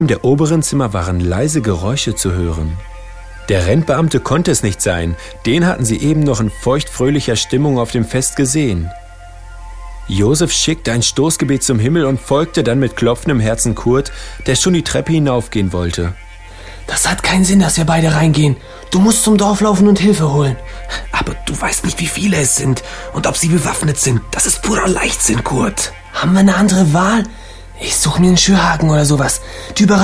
der oberen Zimmer waren leise Geräusche zu hören. Der Rentbeamte konnte es nicht sein, den hatten sie eben noch in feuchtfröhlicher Stimmung auf dem Fest gesehen. Josef schickte ein Stoßgebet zum Himmel und folgte dann mit klopfendem Herzen Kurt, der schon die Treppe hinaufgehen wollte. Das hat keinen Sinn, dass wir beide reingehen. Du musst zum Dorf laufen und Hilfe holen. Aber du weißt nicht, wie viele es sind und ob sie bewaffnet sind. Das ist purer Leichtsinn, Kurt. Haben wir eine andere Wahl? Ich suche mir einen Schürhaken oder sowas. Die